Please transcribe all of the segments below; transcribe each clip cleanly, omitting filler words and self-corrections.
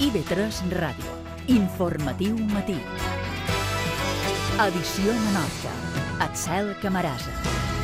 IB3 Ràdio. Informatiu matí. Edició Menorca. Axel Camarasa.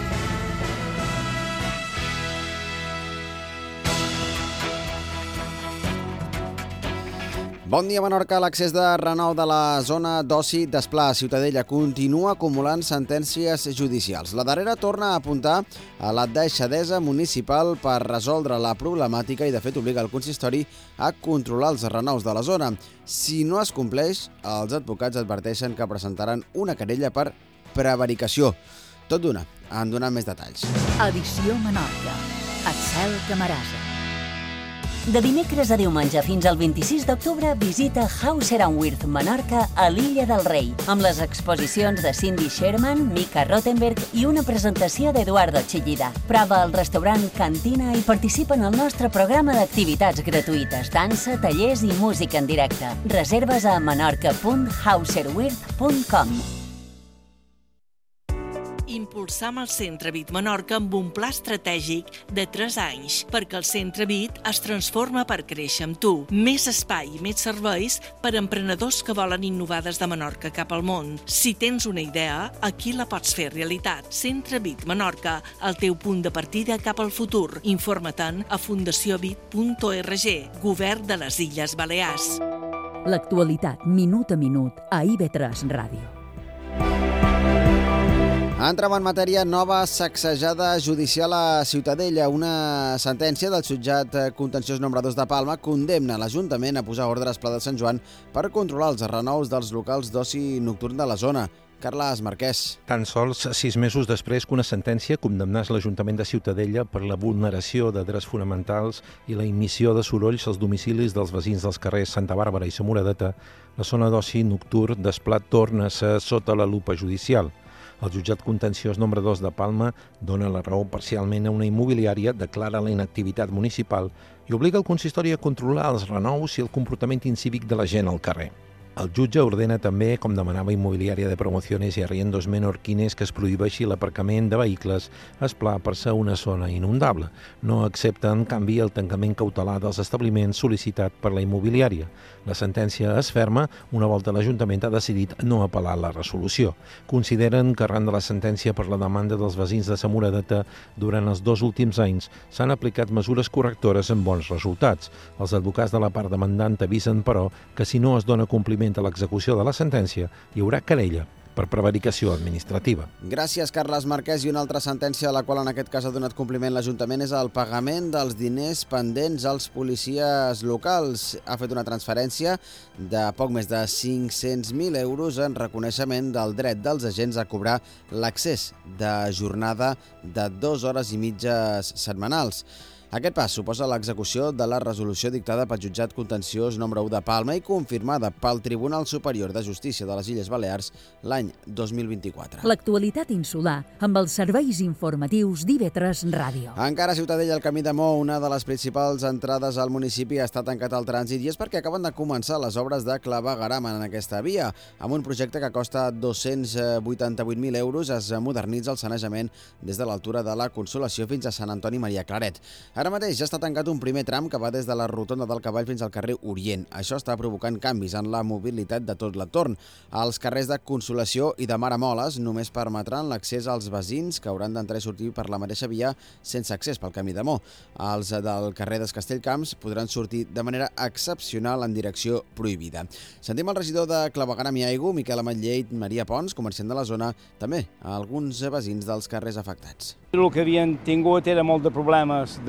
Bon dia, Menorca. L'accés de renou de la zona d'oci d'Esplà a Ciutadella continua acumulant sentències judicials. La darrera torna a apuntar a la deixadesa municipal per resoldre la problemàtica i, de fet, obliga el consistori a controlar els renous de la zona. Si no es compleix, els advocats adverteixen que presentaran una querella per prevaricació. Tot d'una, en donar més detalls. Edició Menorca. Axel Camarasa. De dimecres a diumenge fins al 26 d'octubre visita Hauser & Wirth Menorca a l'Illa del Rei, amb les exposicions de Cindy Sherman, Mika Rottenberg i una presentació d'Eduardo Chillida. Prova al restaurant Cantina i participa en el nostre programa d'activitats gratuïtes, dansa, tallers i música en directe. Reserves a menorca.hauserwirth.com. Impulsam el Centre Vid Menorca amb un pla estratègic de 3 anys, perquè el Centre Vid es transforma per créixer amb tu. Més espai i més serveis per a emprenedors que volen innovar des de Menorca cap al món. Si tens una idea, aquí la pots fer realitat. Centre Vid Menorca, el teu punt de partida cap al futur. Informa-te'n a fundaciovit.org, Govern de les Illes Balears. L'actualitat, minut a minut, a IB3 Ràdio. Entrem en matèria, nova sacsejada judicial a Ciutadella. Una sentència del jutjat contenciós nombre 2 de Palma condemna l'Ajuntament a posar ordre a Esplà de Sant Joan per controlar els renous dels locals d'oci nocturn de la zona. Carles Marquès. Tan sols 6 mesos després que una sentència condemnés l'Ajuntament de Ciutadella per la vulneració de drets fonamentals i la emissió de sorolls als domicilis dels veïns dels carrers Santa Bàrbara i Samoradeta, la zona d'oci nocturn d'Esplà torna a ser sota la lupa judicial. El jutjat contenciós nombre 2 de Palma dona la raó parcialment a una immobiliària, declara la inactivitat municipal i obliga el consistori a controlar els renous i el comportament incívic de la gent al carrer. El jutge ordena també, com demanava Immobiliària de Promociones y Arriendos Menorquines, que es prohibeixi l'aparcament de vehicles a Esplà per ser una zona inundable. No accepta, en canvi, el tancament cautelar dels establiments sol·licitat per la immobiliària. La sentència es ferma una volta l'Ajuntament ha decidit no apel·lar la resolució. Consideren que arran de la sentència per la demanda dels veïns de Samoradeta durant els 2 últims anys s'han aplicat mesures correctores amb bons resultats. Els advocats de la part demandant avisen, però, que si no es dona compliment a l'execució de la sentència, hi haurà querella per prevaricació administrativa. Gràcies, Carles Marquès. I una altra sentència a la qual en aquest cas ha donat compliment l'Ajuntament és el pagament dels diners pendents als policies locals. Ha fet una transferència de poc més de 500.000 euros en reconeixement del dret dels agents a cobrar l'accés de jornada de 2 hores i mitges setmanals. Aquest pas suposa l'execució de la resolució dictada pel jutjat contenciós nombre 1 de Palma i confirmada pel Tribunal Superior de Justícia de les Illes Balears l'any 2024. L'actualitat insular amb els serveis informatius d'IB3 Ràdio. Encara a Ciutadella, el camí de Mó, una de les principals entrades al municipi, ha estat tancat al trànsit i és perquè acaben de començar les obres de clavegueram en aquesta via. Amb un projecte que costa 288.000 euros es modernitza el sanejament des de l'altura de la Consolació fins a Sant Antoni Maria Claret. Ara mateix ja està tancat un primer tram que va des de la rotonda del Cavall fins al carrer Orient. Això està provocant canvis en la mobilitat de tot l'entorn. Els carrers de Consolació i de Maramoles només permetran l'accés als veïns que hauran d'entrar i sortir per la mateixa via sense accés pel camí de Mó. Els del carrer dels Castellcamps podran sortir de manera excepcional en direcció prohibida. Sentim el regidor de Clavegueram i Aigua, Miquel Ametller, i Maria Pons, comerciant de la zona, també a alguns veïns dels carrers afectats. El que havien tingut era molt de problemes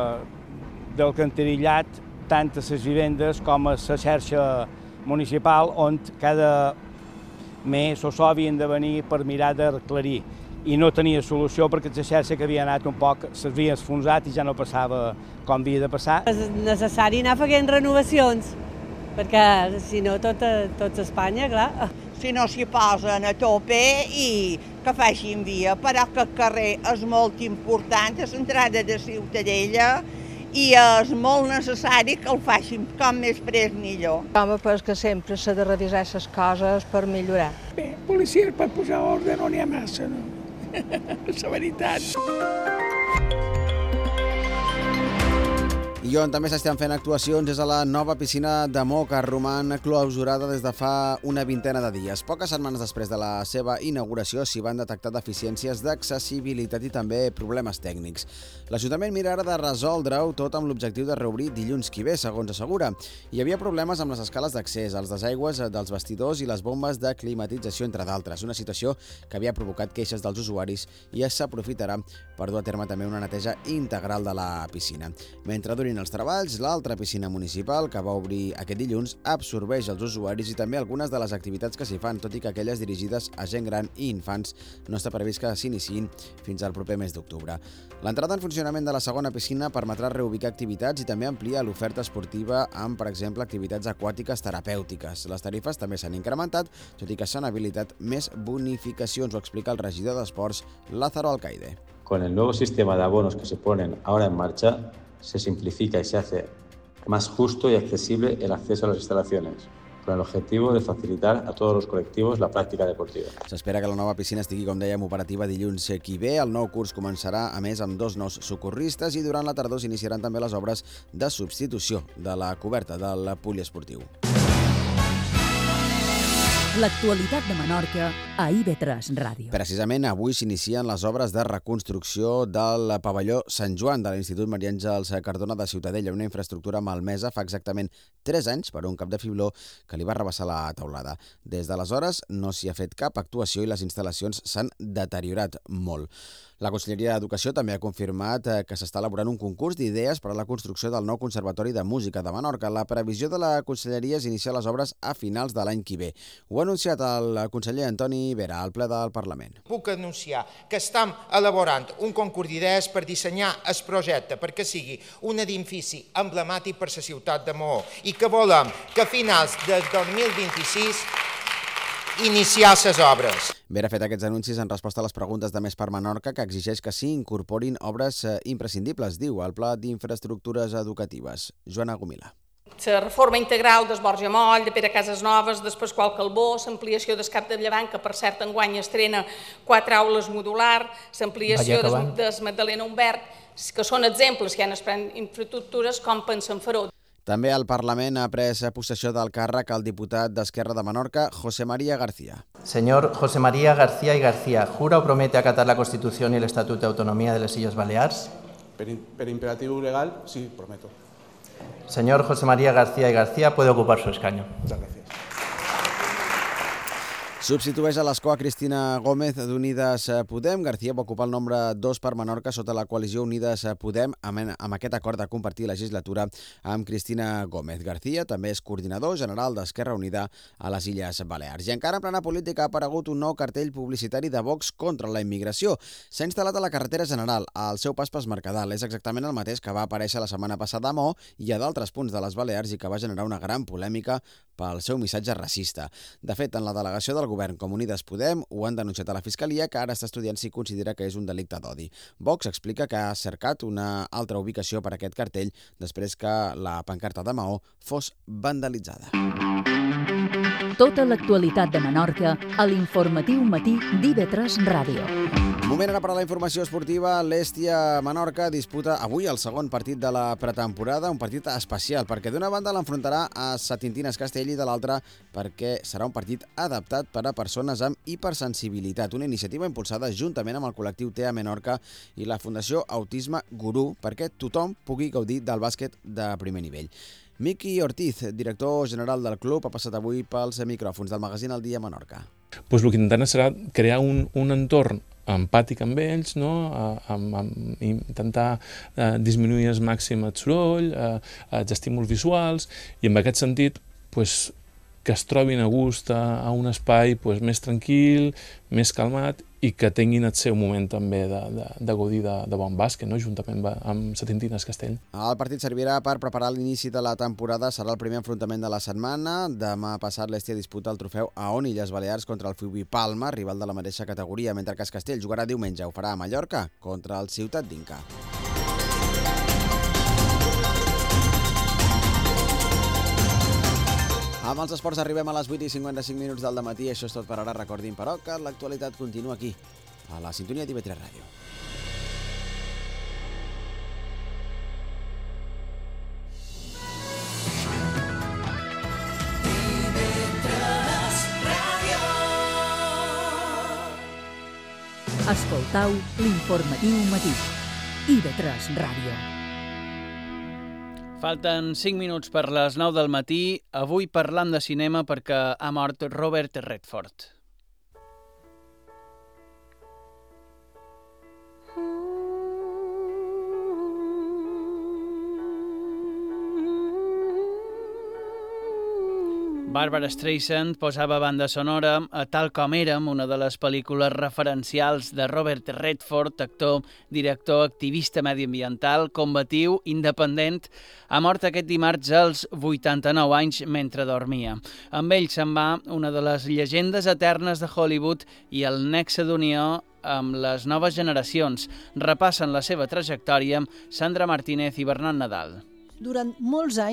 del cantarillat, tant a les vivendes com a la xarxa municipal, on cada mes o so havien de venir per mirar d'aclarir. I no tenia solució perquè la xarxa que havia anat un poc s'havia esfonsat i ja no passava com havia de passar. És necessari anar fent renovacions, perquè si no tot Espanya, clar. Si no s'hi posen a tope i que facin via, però que el carrer és molt important, és l'entrada de Ciutadella i és molt necessari que el facin com més prest millor. Home, però és que sempre s'ha de revisar les coses per millorar. Bé, policia per posar ordre no n'hi ha massa, no? És la veritat. I on també s'estan fent actuacions és a la nova piscina de Mo, que roman clausurada des de fa una vintena de dies. Poques setmanes després de la seva inauguració s'hi van detectar deficiències d'accessibilitat i també problemes tècnics. L'Ajuntament mira ara de resoldre-ho tot amb l'objectiu de reobrir dilluns que ve, segons assegura. Hi havia problemes amb les escales d'accés, els desaigües dels vestidors i les bombes de climatització, entre d'altres. Una situació que havia provocat queixes dels usuaris i s'aprofitarà per dur a terme també una neteja integral de la piscina. Mentre durin els treballs, l'altra piscina municipal, que va obrir aquest dilluns, absorbeix els usuaris i també algunes de les activitats que s'hi fan, tot i que aquelles dirigides a gent gran i infants no està previst que s'iniciïn fins al proper mes d'octubre. L'entrada en funcionament de la segona piscina permetrà reubicar activitats i també ampliar l'oferta esportiva amb, per exemple, activitats aquàtiques terapèutiques. Les tarifes també s'han incrementat, tot i que s'han habilitat més bonificacions, ho explica el regidor d'Esports, Lázaro Alcaide. Con el nuevo sistema de abonos que se ponen ahora en marcha, se simplifica y se hace más justo y accesible el acceso a las instalaciones, con el objetivo de facilitar a todos los colectivos la práctica deportiva. S'espera que la nova piscina estigui, com dèiem, operativa dilluns que ve. El nou curs començarà, a més, amb 2 nous socorristes i durant la tardor s'iniciaran també les obres de substitució de la coberta del poliesportiu. L'actualitat de Menorca a IB3 Ràdio. Precisament avui s'inicien les obres de reconstrucció del pavelló Sant Joan de l'Institut Maria Àngels Cardona de Ciutadella, una infraestructura malmesa fa exactament 3 anys per un cap de fibló que li va rebassar la teulada. Des d'aleshores no s'hi ha fet cap actuació i les instal·lacions s'han deteriorat molt. La Conselleria d'Educació també ha confirmat que s'està elaborant un concurs d'idees per a la construcció del nou Conservatori de Música de Menorca. La previsió de la Conselleria és iniciar les obres a finals de l'any que ve. Ho ha anunciat el conseller Antoni Vera al ple del Parlament. Puc anunciar que estem elaborant un concurs d'idees per dissenyar el projecte perquè sigui un edifici emblemàtic per la ciutat de Maó i que volem que a finals del 2026 iniciar les obres. Vera ha fet aquests anuncis en resposta a les preguntes de Més per Menorca, que exigeix que s'hi incorporin obres imprescindibles, diu, al Pla d'Infraestructures Educatives. Joana Gomila. La reforma integral del Borja Moll, de Pere Casasnoves, del Pasqual Calbó, l'ampliació del Cap de Llevant, que per cert enguany estrena 4 aules modular, l'ampliació del Magdalena Humbert, que són exemples que hi ha infraestructures com pensen fer-ho. També el Parlament ha pres possessió del càrrec el diputat d'Esquerra de Menorca, José María García. Señor José María García y García, ¿jura o promete acatar la Constitución y el Estatuto de Autonomía de las Illes Balears? Per imperativo legal, sí, prometo. Señor José María García y García, puede ocupar su escaño. Muchas gracias. Substitueix a l'escó a Cristina Gómez d'Unides Podem. García va ocupar el nombre 2 per Menorca sota la coalició Unides Podem amb aquest acord de compartir legislatura amb Cristina Gómez. García també és coordinador general d'Esquerra Unida a les Illes Balears. I encara en plena política ha aparegut un nou cartell publicitari de Vox contra la immigració. S'ha instal·lat a la carretera general, al seu pas pel Mercadal. És exactament el mateix que va aparèixer la setmana passada a Maó i a d'altres punts de les Balears i que va generar una gran polèmica pel seu missatge racista. De fet, en la delegació del govern com Unides Podem ho han denunciat a la Fiscalia, que ara està estudiant si considera que és un delicte d'odi. Vox explica que ha cercat una altra ubicació per a aquest cartell després que la pancarta de Maó fos vandalitzada. Tota l'actualitat de Menorca a l'informatiu matí d'IB3 Ràdio. Moment ara per a la informació esportiva. L'Hèstia Menorca disputa avui el segon partit de la pretemporada, un partit especial, perquè d'una banda l'enfrontarà a Satintines Castell i de l'altra perquè serà un partit adaptat per a persones amb hipersensibilitat, una iniciativa impulsada juntament amb el col·lectiu TEA Menorca i la Fundació Autisme Gurú, perquè tothom pugui gaudir del bàsquet de primer nivell. Miqui Ortiz, director general del club, ha passat avui pels micròfons del magazín El Dia Menorca. El que intentarem serà crear un entorn empàtic amb ells, intentar disminuir al màxim el soroll, els estímuls visuals, i en aquest sentit que es trobin a gust a un espai més tranquil, més calmat, i que tinguin el seu moment també de gaudir de bon bàsquet, juntament amb Satintines Castell. El partit servirà per preparar l'inici de la temporada, serà el primer enfrontament de la setmana. Demà passat l'Hèstia disputa el trofeu AON Illes Balears contra el Fiubi Palma, rival de la mateixa categoria, mentre que Castell jugarà diumenge, ho farà a Mallorca contra el Ciutat d'Inca. Amb els esports arribem a les 8:55 del dematí. Això és tot per ara. Recordin, però, que l'actualitat continua aquí, a la sintonia d'IB3 Ràdio. Escoltau l'informatiu matí. IB3 Ràdio. Falten 5 minuts per les 9 del matí. Avui parlant de cinema perquè ha mort Robert Redford. Barbara Streisand posava banda sonora a Tal com érem, una de les pel·lícules referencials de Robert Redford, actor, director, activista mediambiental, combatiu, independent. Ha mort aquest dimarts als 89 anys mentre dormia. Amb ell se'n va una de les llegendes eternes de Hollywood i el nexe d'unió amb les noves generacions. Repassen la seva trajectòria Sandra Martínez i Bernat Nadal. Durant molts anys